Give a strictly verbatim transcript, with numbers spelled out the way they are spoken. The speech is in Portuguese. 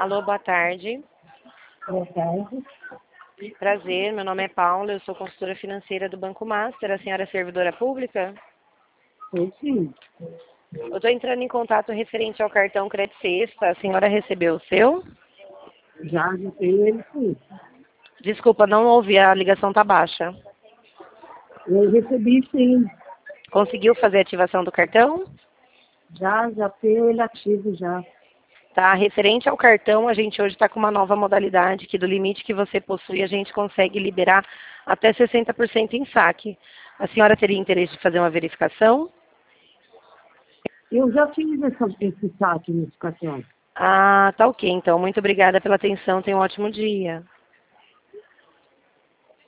Alô, boa tarde. Boa tarde. Prazer, meu nome é Paula, eu sou consultora financeira do Banco Master. A senhora é servidora pública? Sim, sim. Eu estou entrando em contato referente ao cartão Crédito Sexta. A senhora recebeu o seu? Já, já tenho ele sim. Desculpa, não ouvi, a ligação está baixa. Eu recebi sim. Conseguiu fazer a ativação do cartão? Já, já tenho ele ativo já. Tá, referente ao cartão, a gente hoje está com uma nova modalidade, que do limite que você possui, a gente consegue liberar até sessenta por cento em saque. A senhora teria interesse de fazer uma verificação? Eu já fiz essa, esse saque nesse cartão. Ah, tá ok, então. Muito obrigada pela atenção. Tenha um ótimo dia.